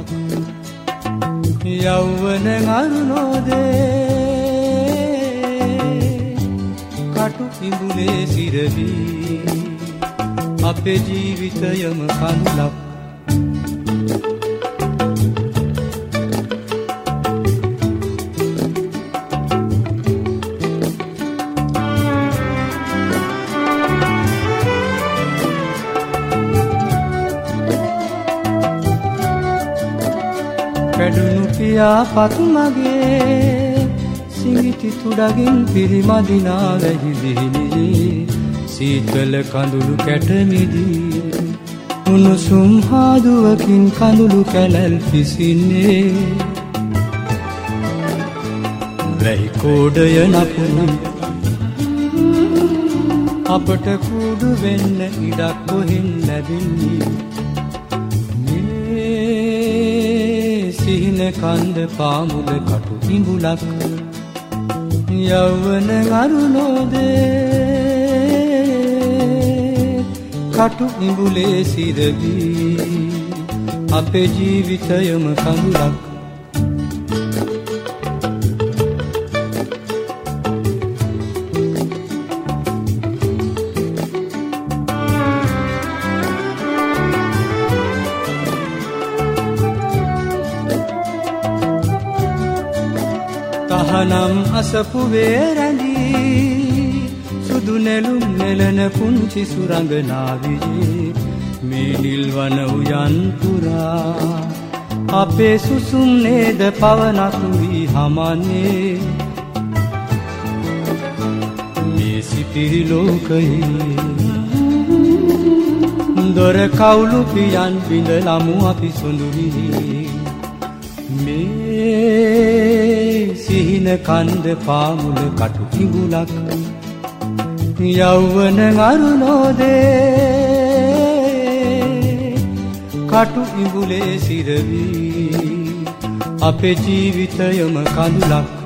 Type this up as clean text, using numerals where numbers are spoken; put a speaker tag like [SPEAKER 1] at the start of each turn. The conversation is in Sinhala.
[SPEAKER 1] යෞවන අරුණෝදේ කටු ඉඹුලේ සිරවී අපේ ජීවිතයම කඳුලක් පැඩුණු පියාපත් මගේ සිඟිති තුඩගින් පිරිමදිනා වැහිලිහිලි සීතල කඳුළු කැටමිදී උණුසුම් හාදුවකින් කඳුළු කැලැල් පිසින්නේ වැහි කෝඩය නපුරුයි අපට කුඩු වෙන්න ඉඩක් කොහෙන් ලැබෙන්නේ සිහින කන්ද පාමුල කටු ඉඹුලක් යෞවන අරුණෝදේ කටු ඉඹුලේ සිරවී අපේ ජීවිතයම කඳුලක් තහනම් අසපු වේරැඳී සුදු නෙළුම් නෙලන පුංචි සුරංගනාවියේ මේ නිල්වන උයන් පුරා අපේ සුසුම් නේද පවනක් වී හමන්නේ මේ සිපිරි ලෝකයේ දොර කවුළු පියන් බිඳලමු අපි සොඳුරිහි සිහින කන්ද පාමුල කටු ඉඹුලක් යෞවන අරුණෝදේ කටු ඉඹුලේ සිරවී අපේ ජීවිතයම කඳුලක්